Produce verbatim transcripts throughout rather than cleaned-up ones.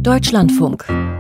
Deutschlandfunk.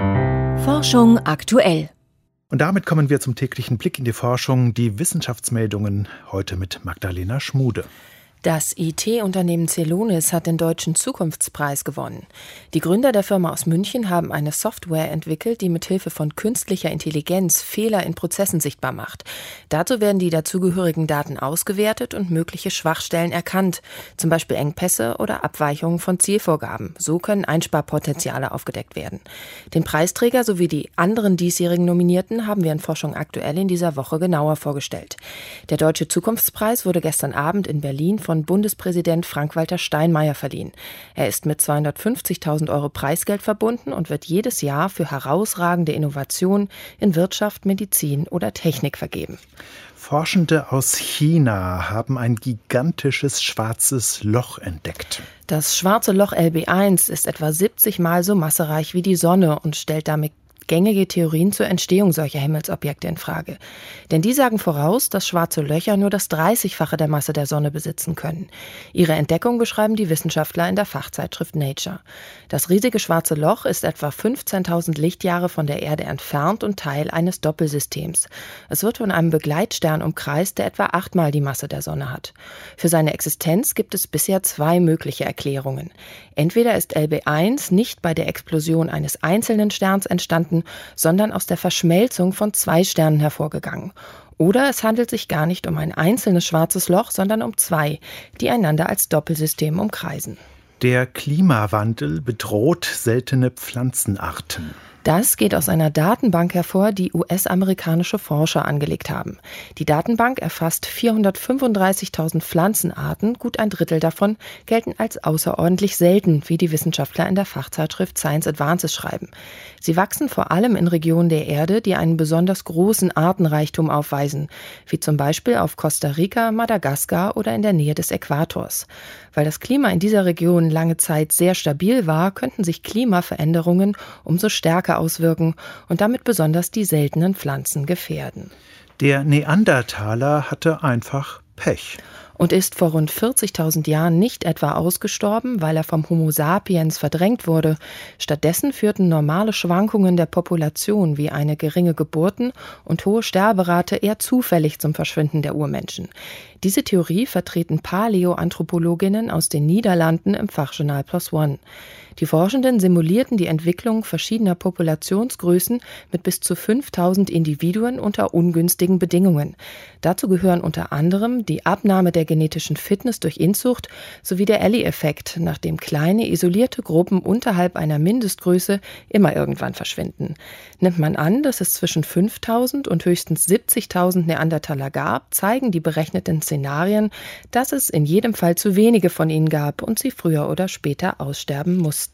Forschung aktuell. Und damit kommen wir zum täglichen Blick in die Forschung, die Wissenschaftsmeldungen, heute mit Magdalena Schmude. Das I T-Unternehmen Celonis hat den Deutschen Zukunftspreis gewonnen. Die Gründer der Firma aus München haben eine Software entwickelt, die mithilfe von künstlicher Intelligenz Fehler in Prozessen sichtbar macht. Dazu werden die dazugehörigen Daten ausgewertet und mögliche Schwachstellen erkannt, zum Beispiel Engpässe oder Abweichungen von Zielvorgaben. So können Einsparpotenziale aufgedeckt werden. Den Preisträger sowie die anderen diesjährigen Nominierten haben wir in Forschung aktuell in dieser Woche genauer vorgestellt. Der Deutsche Zukunftspreis wurde gestern Abend in Berlin von Bundespräsident Frank-Walter Steinmeier verliehen. Er ist mit zweihundertfünfzigtausend Euro Preisgeld verbunden und wird jedes Jahr für herausragende Innovationen in Wirtschaft, Medizin oder Technik vergeben. Forschende aus China haben ein gigantisches schwarzes Loch entdeckt. Das schwarze Loch L B eins ist etwa siebzig Mal so massereich wie die Sonne und stellt damit gängige Theorien zur Entstehung solcher Himmelsobjekte in Frage. Denn die sagen voraus, dass schwarze Löcher nur das dreißigfache der Masse der Sonne besitzen können. Ihre Entdeckung beschreiben die Wissenschaftler in der Fachzeitschrift Nature. Das riesige schwarze Loch ist etwa fünfzehntausend Lichtjahre von der Erde entfernt und Teil eines Doppelsystems. Es wird von einem Begleitstern umkreist, der etwa achtmal die Masse der Sonne hat. Für seine Existenz gibt es bisher zwei mögliche Erklärungen. Entweder ist L B eins nicht bei der Explosion eines einzelnen Sterns entstanden, sondern aus der Verschmelzung von zwei Sternen hervorgegangen. Oder es handelt sich gar nicht um ein einzelnes schwarzes Loch, sondern um zwei, die einander als Doppelsystem umkreisen. Der Klimawandel bedroht seltene Pflanzenarten. Das geht aus einer Datenbank hervor, die U S-amerikanische Forscher angelegt haben. Die Datenbank erfasst vierhundertfünfunddreißigtausend Pflanzenarten, gut ein Drittel davon gelten als außerordentlich selten, wie die Wissenschaftler in der Fachzeitschrift Science Advances schreiben. Sie wachsen vor allem in Regionen der Erde, die einen besonders großen Artenreichtum aufweisen, wie zum Beispiel auf Costa Rica, Madagaskar oder in der Nähe des Äquators. Weil das Klima in dieser Region lange Zeit sehr stabil war, könnten sich Klimaveränderungen umso stärker auswirken und damit besonders die seltenen Pflanzen gefährden. Der Neandertaler hatte einfach Pech. Und ist vor rund vierzigtausend Jahren nicht etwa ausgestorben, weil er vom Homo sapiens verdrängt wurde. Stattdessen führten normale Schwankungen der Population wie eine geringe Geburten- und hohe Sterberate eher zufällig zum Verschwinden der Urmenschen. Diese Theorie vertreten Paläoanthropologinnen aus den Niederlanden im Fachjournal PLOS ONE. Die Forschenden simulierten die Entwicklung verschiedener Populationsgrößen mit bis zu fünftausend Individuen unter ungünstigen Bedingungen. Dazu gehören unter anderem die Abnahme der genetischen Fitness durch Inzucht sowie der Ellie-Effekt, nach dem kleine, isolierte Gruppen unterhalb einer Mindestgröße immer irgendwann verschwinden. Nimmt man an, dass es zwischen fünftausend und höchstens siebzigtausend Neandertaler gab, zeigen die berechneten Szenarien, dass es in jedem Fall zu wenige von ihnen gab und sie früher oder später aussterben mussten.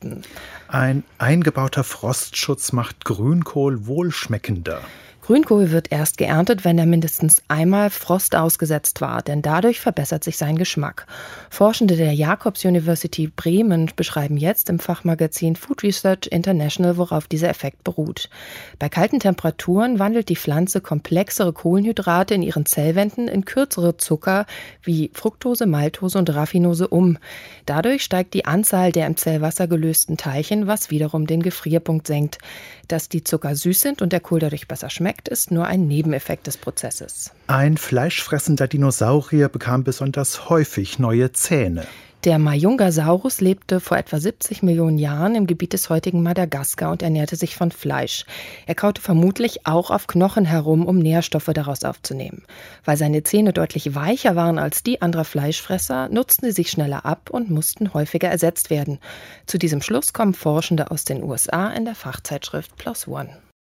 Ein eingebauter Frostschutz macht Grünkohl wohlschmeckender. Grünkohl wird erst geerntet, wenn er mindestens einmal Frost ausgesetzt war, denn dadurch verbessert sich sein Geschmack. Forschende der Jacobs University Bremen beschreiben jetzt im Fachmagazin Food Research International, worauf dieser Effekt beruht. Bei kalten Temperaturen wandelt die Pflanze komplexere Kohlenhydrate in ihren Zellwänden in kürzere Zucker wie Fructose, Maltose und Raffinose um. Dadurch steigt die Anzahl der im Zellwasser gelösten Teilchen, was wiederum den Gefrierpunkt senkt. Dass die Zucker süß sind und der Kohl dadurch besser schmeckt, ist nur ein Nebeneffekt des Prozesses. Ein fleischfressender Dinosaurier bekam besonders häufig neue Zähne. Der Majungasaurus lebte vor etwa siebzig Millionen Jahren im Gebiet des heutigen Madagaskar und ernährte sich von Fleisch. Er kaute vermutlich auch auf Knochen herum, um Nährstoffe daraus aufzunehmen. Weil seine Zähne deutlich weicher waren als die anderer Fleischfresser, nutzten sie sich schneller ab und mussten häufiger ersetzt werden. Zu diesem Schluss kommen Forschende aus den U S A in der Fachzeitschrift PLOS ONE.